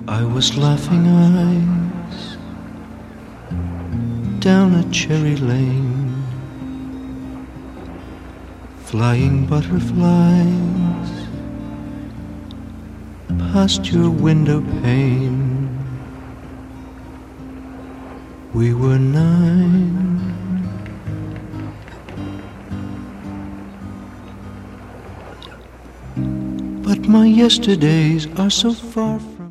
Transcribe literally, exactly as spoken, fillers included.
I was laughing eyes down a cherry lane, flying butterflies past your window pane. We were nine, but my yesterdays are so far from